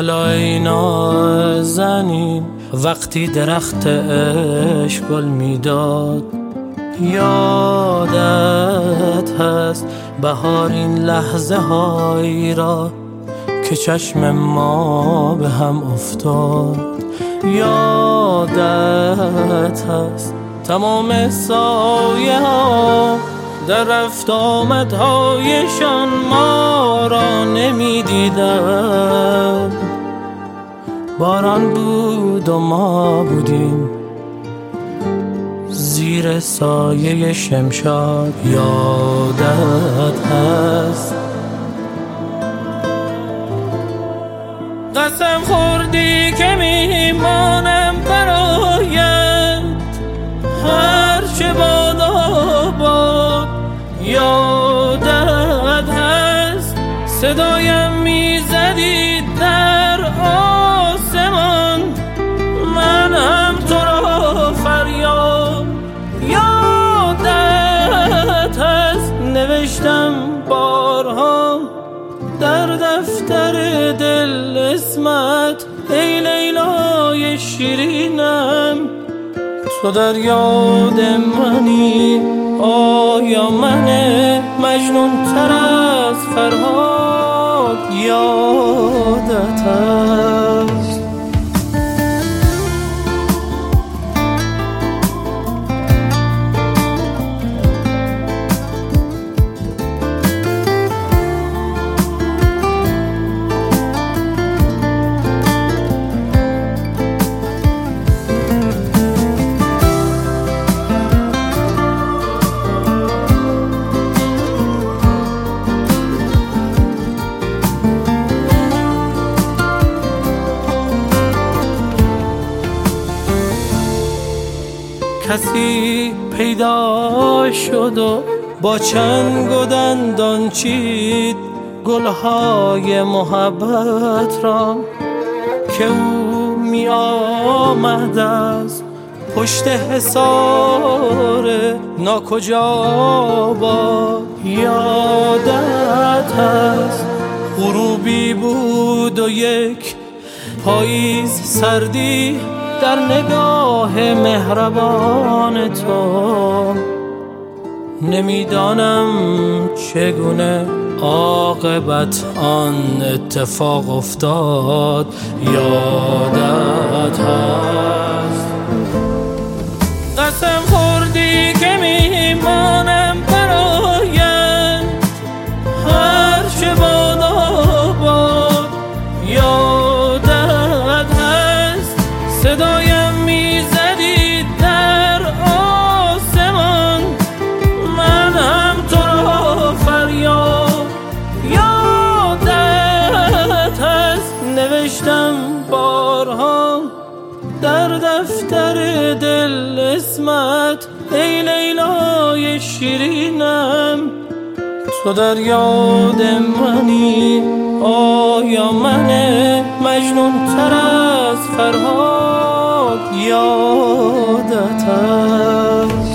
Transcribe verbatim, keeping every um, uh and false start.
الا ای نازنین وقتی درخت عشق گل میداد، یادت هست بهار این لحظه هایی را که چشم ما به هم افتاد. یادت هست تمام سایه ها در رفت آمدهایشان ما را نمی دیدن. باران بود و ما بودیم زیر سایه شمشاد. یادت هست قسم خوردی که میمانم برایت هر چه بادا باد. یادت هست صدایم میزدی در آسمان، من هم تو را فریاد. یادت هست نوشتم بارها در دفتر دل اسمت، ای لیلای شیرینم تو در یاد منی. آیا من مجنون تر از فرهاد یادت هست؟ کسی پیدا شد و با چنگ و دندان چید گلهای محبت را که او می آمد از پشت حصار ناکجا با. یادت هست غروبی بود و یک پاییز سردی در نگاه مهربان تو. نمیدانم چگونه عاقبت آن اتفاق افتاد. یادت هست قسم خوردی که میمانم برایت هر چه بادا باد. یادت هست صدایم میزدی در آسمان، من هم تو را فریاد. یادت هست نوشتم بارها در دفتر دل اسمت، ای لیلای شیرینم تو در یاد منی. آیا من مجنون تر از فرهاد یادت هست؟